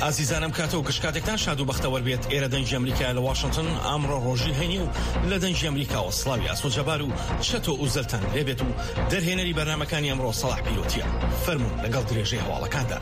ئازیزانم کاتە و کشکاتێکتان شاد و بەختەوەر بێت. ئێرە دەنگی ئەمریکا لە واشنگتن ئەمڕۆ ڕۆژی هەینی و لە دەنگی ئەمریکاوە سڵاوی ئاسۆجەبار و چەتۆ و زەلتان لێبێت و دەرهێنەری بەرنامەکانی ئەمڕۆ سەلاح پیرۆتیە. فەرموون لەگەڵ درێژەی هەواڵەکاندا.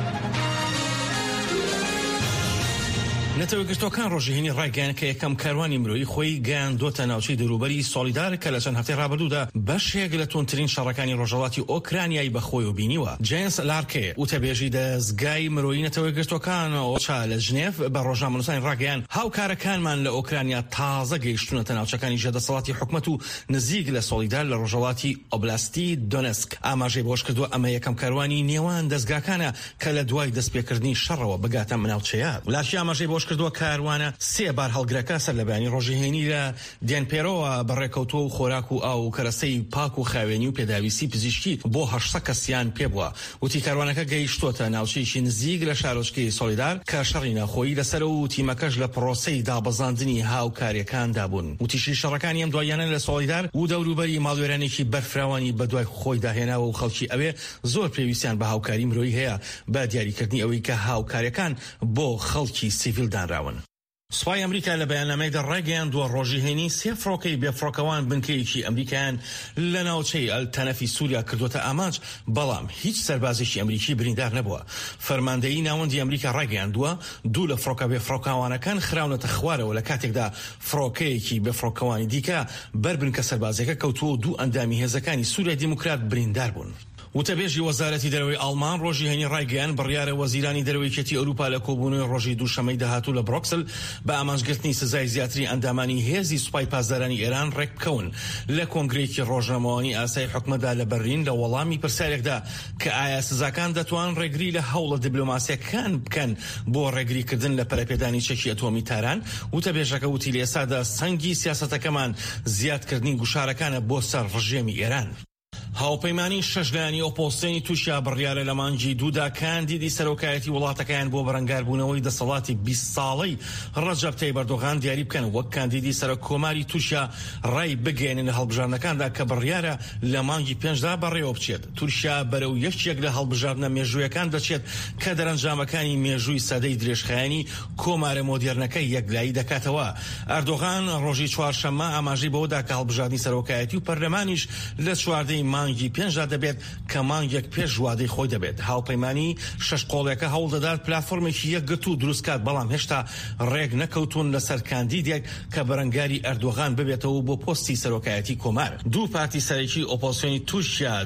نەتەوەی گرتوەکان ڕۆژهێنی ڕایگەیان کە یەکەم کاروانی مرۆیی خۆی گەیاندۆتە ناوچەی دەوروبەری سۆلیدار کە لە چەند هەفتەی ڕابردوودا بەشێک لە تونترین شەڕەکانی ڕۆژهەڵاتی ئۆکرانیایی بەخۆی و بینیوە. جیمس لارکێ وتەبێژی دەستگای مرۆیی نەتەوەی گرتوەکان ئۆچا لە ژنێف بە ڕۆژنامەنووسانی ڕاگەیان هاوکارەکانمان لە ئۆکرانیا تازە گەیشتونەتە ناوچەکانی ژێردەسەڵاتی حکومەت و نزیک لە سۆلیدار لە ڕۆژهەڵاتی ئۆبلاستی دۆنسک. ئاماژەی بۆش کردووە ئەمە یەکەم کاروانی نێوان دەستگاکانە کە لە دوای دەستپێکردنی شەڕەوە بگاتە مناوچەیە. لارکی ئاماژەی بۆش کردووە کاروانە سێ بار هەڵگرەکە سەر لە بەیانی ڕۆژهێنی لە دێنپێرەوە بەڕێکەوتووە و خۆراک و ئاو و کەرەسەی پاک و خاوێنی و پێداویستی پزیشکی بۆ 800 کەسیان پێبووە. وتی کاروانەکە گەیشتۆتە ناوچەیەکی نزیک لە شارۆچکەی سۆلیدار کە شەڕی ناخۆیی لەسەر و تیمەکەش لە پرۆسەی دابەزاندنی هاوکاریەکاندا بوون. وتیشی شەڕەکانی ئەم دوایانە لە سۆلیدار و دەوروبەری ماڵوێرانێکی بەرفراوانی بەدوای خۆی داهێناوە و خەڵکی ئەوێ زۆر پێویستیان بە هاوکاری مرۆیی هەیە بە دیاریکردنی ئەوەی کە هاوکاریەکان بۆ خەڵکی سیڤیل دانراون. سوپای ئەمریکا لە بەیاننامەیەکدا ڕایگەیاندووە ڕۆژهێنی سێ فڕۆکەی بێفڕۆکەوان بنکەیەکی ئەمریکایان لە ناوچەی ئەلتەنەفی سووریا کردوتە ئاماج، بەڵام هیچ سەربازێکی ئەمریکی بریندار نەبووە. فەرماندەیی ناوەندی ئەمریکا ڕایگەیاندووە دوو لە فڕۆکە بێفڕۆکەوانەکان خراونەتە خوارەوە لە کاتێکدا فڕۆکەیەکی بێفڕۆکەوانی دیکە بەربن کە سەربازەکە کەوتووە و دوو ئەندامی هێزەکانی سووریا دیموکرات بریندار بوون. وتەبێژی وەزارەتی دەرەوەی ئەڵمان ڕۆژی هەینی ڕایگەیان بڕیارە وەزیرانی دەرەوەیەتی ئەوروپا لە کۆبوونەوەی ڕۆژی دووشەمەی داهاتوو لە بڕۆکسل بە ئامانجگرتنی سزای زیاتری ئەندامانی هێزی سوپای پاسدارانی ئێران ڕێک بکەون لە کۆنگرەیەکی ڕۆژنامەوانی ئاسایی حکومەتدا لە بەرلین لە وەڵامی پرسیارێکدا کە ئایا سزاکان دەتوان ڕێگری لە هەوڵە دیبلۆماسیەکان بکەن بۆ ڕێگریکردن لە پەرەپێدانی چەکی ئەتۆمی تاران. وتەبێژەکە وتی لە ئێستادا سەنگی سیاسەتەکەمان زیادکردنی گوشارەکانە بۆ سەر ڕژێمی ئێران. هاوپەیمانی شەشلایانی ئۆپۆزسیۆنی تووشیا بڕیارە لە مانگی دوودا کاندیدی سەرۆکایەتی وڵاتەکەیان بۆ بەرەنگاربوونەوەی دەسەڵاتی 20 ساڵەی ڕەجەب تەیب ئەردۆغان دیاری بکەن وەک کاندیدی سەرۆک کۆماری تووشیا ڕای بگەێنن لە هەڵبژاردنەکاندا کە بڕیارە لە مانگی پێنجدا بەڕێوە بچێت. تووشیا بەرەو یەکێک لە هەڵبژاردنە مێژوویەکان دەچێت کە دەرەنجامەکانی مێژووی سەدەی درێژخایەنی کۆمارە مۆدێرنەکەی یەکلایی دەکاتەوە. ئەردۆغان ڕۆژی چوارشەممە ئاماژەی بەوەدا کە هەڵبژاردننی سەرۆکایەتی و پەرلەمانیش لە چواردەی مانگی پێنجدا دەبێت کە مانگێک پێش ژوادەی خۆی دەبێت. هاوپەیمانی شەش قۆڵێکە هەوڵ دەدات پلاتفۆرمێکی یەکگرتو و دروستکات، بەڵام هێشتا ڕێک نەکەوتون لەسەر کاندیدێک کە بەرەنگاری ئەردۆغان ببێتەوە بۆ پۆستی سەرۆکایەتی کۆمار. دوو پارتی سەرەکی ئۆپۆزسیۆنی تووشیا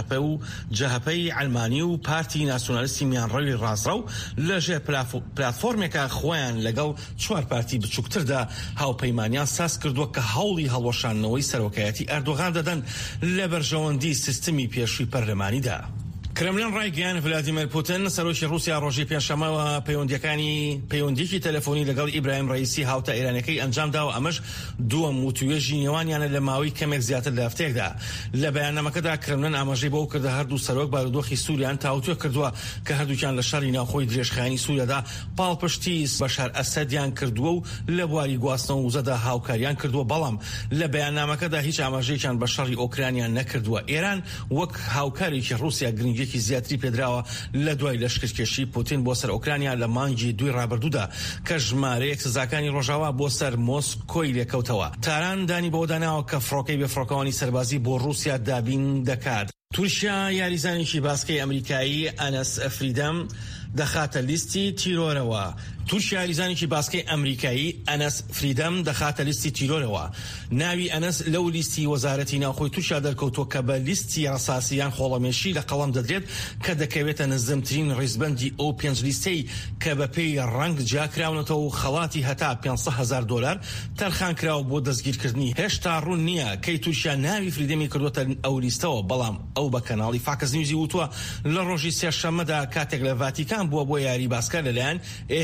جەهەپەی ئەلمانی و پارتی ناسیۆنالیستی میانڕەوی ڕازڕەو لەژێر پلاتفۆرمێکە خۆیان لەگەڵ چوار پارتی بچووکتردا هاوپەیمانیان ساز کردووە کە هەوڵی هەڵوەشاندنەوەی سەرۆکایەتی ئەردۆغان دەدەن لە بەرژەوەندی سیستمی پێشووی پەرلەمانیدا. کرملین ڕایگەیان ڤلادیمیر پوتین سەرۆکی رووسیا ڕۆژی پێنجشەممەوە پەیوەندیەکی تەلەفۆنی لەگەڵ ئیبراهیم ڕەئیسی هاوتە ئێرانەکەی ئەنجامدا و ئەمەش دووەم وتوێژی نێوانیانە لە ماوەی کەمێک زیاتر لە هەفتەیەکدا. لە بەیاننامەکەدا کرملین ئاماژەی بەو کردە هەردوو سەرۆک بارودۆخی سووریان تاوتوێ کردووە کە هەردووکیان لە شەڕی ناوخۆی درێژخایەنی سووریادا پاڵپشتی بەشار ئەسەدیان کردووە و لە بواری گواستنەوە وزەدا هاوکاریان کردووە، بەڵام لە بەیاننامەکەدا هیچ ئاماژەیەکیان بە شەڕی ئۆکرانیان نەکردووە. ئێران وەک هاوکارێکی رووسیا گرنگێکی زیاتری پێدراوە لە دوای لەشکرکێشی پوتین بۆ سەر ئۆکرانیا لە مانگی دوی ڕابردوودا کە ژمارەیەک سزاکانی ڕۆژاوا بۆ سەر مۆسکۆی لێکەوتەوە. تاران دانی بۆ داناوە کە فڕۆکەی بێفڕۆکەوانی سەربازی بۆ رووسیا دابین دەکات. تورکیا یاریزانێکی باسکەی ئەمریکایی ئەنەس فریدەم دەخاتە لیستی تیرۆرەوە. تورکیا یاریزانێکی باسکەی ئەمریکایی ئەنەس فریدەم دەخاتە لیستی تیرۆرەوە. ناوی ئەنەس لەو لیستی وەزارەتی ناوخۆی تورکیا دەرکەوتووە کە بە لیستی ڕەساسیان خۆڵەمێشی لە قەڵەم دەدرێت کە دەکەوێتە نزمترین ڕیزبەندی ئەو پێنج لیستەی کە بە پێی ڕەنگ جاکراونەتەوە و خەڵاتی هەتا $500,000 تەرخان کراوە بۆ دەستگیرکردنی. هێشتا ڕوون نییە کەی تورکیا ناوی فریدەمی کردوتە ئەو لیستەوە، بەڵام ئەو بە کەناڵی فاکس نیوزی وتووە لە ڕۆژی سێشەممەدا کاتێک لە ڤاتیکان بووە بۆ یاری باسکار لەلایەن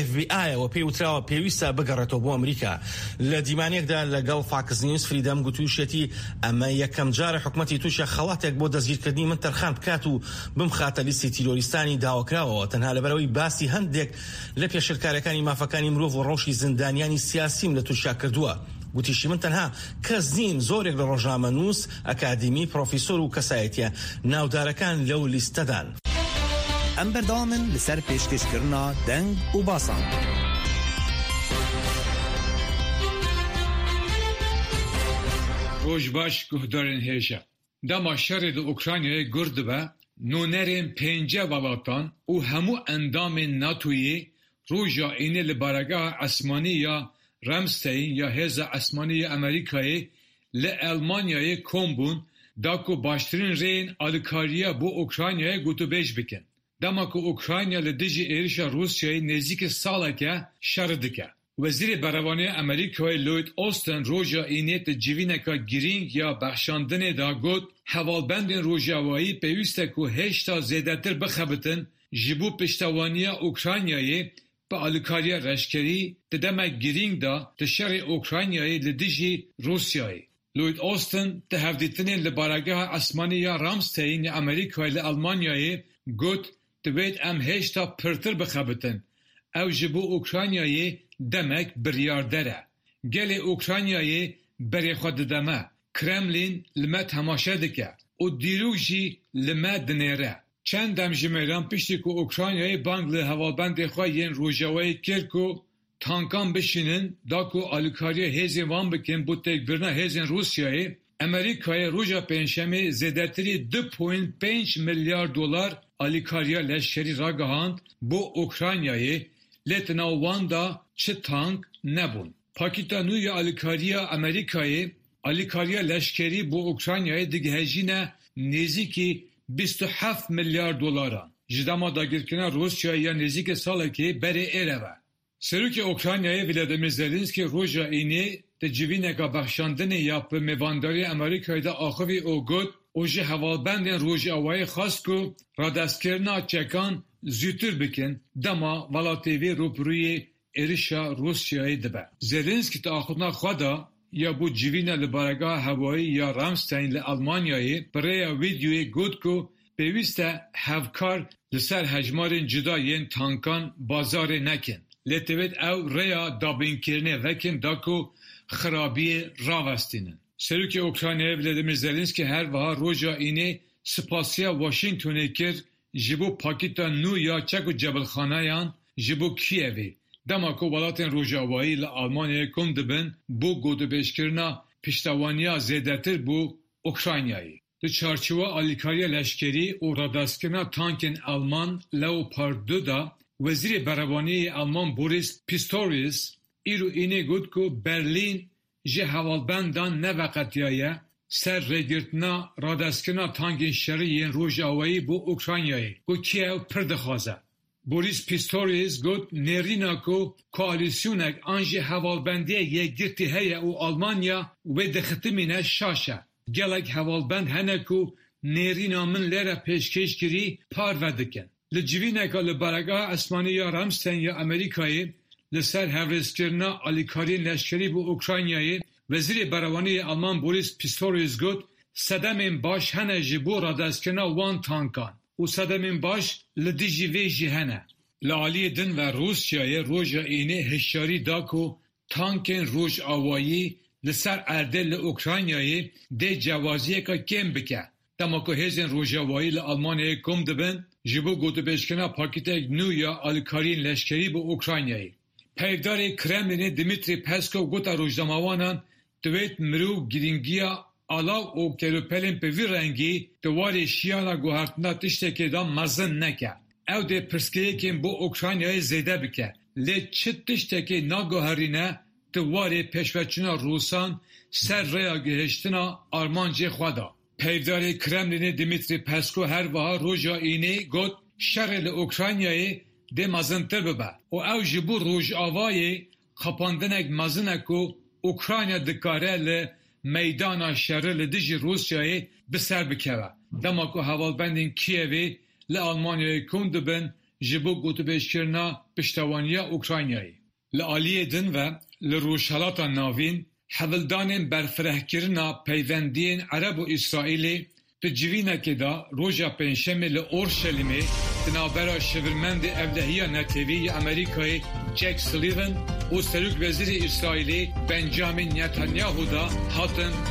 FBI پێی وتراوە پێویستە بگەڕێتەوە بۆ ئەمریکا. لە دیمانێکدا لەگەڵ فاکس نیوز فریدەم گوتووشێتی ئەمە یەکەم جارە حکومەتی تووشە خەڵاتێک بۆ دەستگیرکردنی من تەرخان بکات و بمخاتە لیستی تیرۆریستانی داواکراوەوە، تەنها لەبەرەوەی باسی هەندێک لە پێشرکارەکانی مافەکانی مرۆڤ و ڕۆژی زیندانیانی سیاسیم لە تووشیا کردووە. گوتیشی من تەنها کەس نیم، زۆرێک لە ڕۆژنامەنووس، ئەکادیمی، پرۆفیسۆر و کەسایەتیە ناودارەکان لەو لیستەدان. ام بردامن لسر پیشکش کرنا دنگ و باسان. روش باش گهدارن هیجا. دما شر اوکراینای گرد با نونرین 5 ولاتان و همو اندام ناتویی روژا اینه لبارگاه اسمانی یا رمستین یا هز اسمانی امریکایی لالمانیای کومبون داکو باشترین رین آلیکاریا بو اوکراینای گوتو بیش بکن. دما که اوکراینیا لدیجی ایرشا روسیای نزدیک ساله که شردکه. وزیر بروانی امریکای لوید اوستن روژا اینیت جوینکا گرینگ یا بخشاندن دا گوت حوالبند روژاوایی پیوسته که 8 تا زیدتر بخبتن جبو پشتوانی اوکراینیایی با آلیکاریا رشکری ددما گرینگ دا تشر اوکراینیایی لدیجی روسیایی. لوید اوستن تهفدیتن لبارگاه اسمانی یا رامستین امریکای لالمانیایی گوت دوید ام 8 تا پرتر بخبتن او جبو اوکراینیایی demek biryardere. Gelê Ukraynayê berê xwe dideme. Kremlin li me temaşe dike. û dîrok jî li me dinêre. Çend dem ji mêran piştî ku Ukraynayê bang li hevalbendê xwe yên Rojavayê kir ku tankan bişînin da ku alîkariya hêzên wan bikin bû têkbirina hêzên Rusyayê, Amerîkayê roja pênşemê zêdetirî 2.5 milyar dolar alîkariya leşkerî ragihand bo Ukraynayê Letina Wanda çi tank nebun. Pakistanu alikariya Amerika'yı alikariya leşkeri bu Ukrayna'ya digehejine neziki 27 milyar dolara. Jidama dagirkina Rusya'ya neziki salaki beri ereve. Seruki Ukrayna'ya Vladimir Zelenski roja ini de civineka baxşandını yapı mevandari Amerika'yı da axivi o gut oji hevalbendin roja avayı xas ku radaskerina çekan zütür bikin dama valatevi rupuruyi erişa Rusya'yı dibe. Zelenski ta axutna xwada ya bu civina li baragah havayı ya Ramstein li Almanya'yı biraya videoyu gut ku peviste hevkar li ser hecmarên cida yên tankan bazarê nekin. Letevêt ew rêya dabînkirine vekin da ku xirabiyê ravestînin. Serokê Ukraynayê Vladimir Zelenski her wiha roja înê spasiya Washingtonê kir ji bo pakêta nû ya çek û cebelxaneyan ji bo Kievê. Dema ku welatên Rojavayî li Almanyayê kom dibin bo gotûbêjkirina piştewaniya zêdetir bo Ukraynayê. Di çarçova alîkariya leşkerî û radastkirina tankên Alman Leopard 2 da Wezîrê Berevaniyê Alman Boris Pistorius îro înê got ku Berlîn ji hevalbendan neveqetiyaye ser rêgirtina radastkirina tankên şerî yên Rojavayî bo Ukraynayê ku Kiev pir dixwaze. Boris Pistorius got nêrîna ku koalîsyonek an jî hevalbendiya yekgirtî heye û Almanya wê dixitimîne şaş e. Gelek hevalbend hene ku nêrîna min lêre pêşkêş kirî par vedikin. Li civîneka li baragah esmanî ya Ramstein ya Amerîkayê li ser hevrêzkirina alîkariyên leşkerî bo Ukraynayê Wezîrê Berevaniyê Alman Boris Pistorius got sedemên baş hene ji bo radastkirina wan tankan û sedemên baş li dijî vê jî hene. Li aliyê din ve Rusyayê roja înê hişyarî da ku tankên Rojavayî li ser erdê li Ukraynayê dê cewaziyeka kêm bike. Dema ku hêzên Rojavayî li Almanyayê kom dibin ji bo gotûbêjkirina pakêtek nû ya alîkariyên leşkerî bo Ukraynayê. Peyvdarê Kremlinê Dmitry Peskov gota rojnamawanan divêt mirov girîngiya alav û kelopelên bi vî rengî di warê şiyana guhertina tiştekê da mezin neke. Ew dê pirsgirêkên bo Ukraynayê zêde bike. Lê çi tiştekê naguherîne di warê pêşveçûna Rûsan ser rêya gihîştina armancê xwe da. Peyvdarê Kremlinê Dmitry Peskov her wiha roja înê got şerê li Ukraynayê dê mezintir bibe û ew ji bo Rojavayê xepandinek mezin e ku Ukrayna dikare li meydana şerê li dijî Rusyayê bi ser bikeve. Dema ku hevalbendên Kievê li Almanyayê kom dibin ji bo gotûbêjkirina piştewaniya Ukraynayê. Li aliyê din ve li rojhilata navîn hevildanên berfirehkirina peywendiyên Ereb û İsraîlê di civînekê da roja pênşemê li Orşelîmê di navbera şevirmendê evlehiya netewî ya Amerîkayê Jack Sullivan û Serok Wezîrê İsraîlê Benjamin Netanyahu da hatin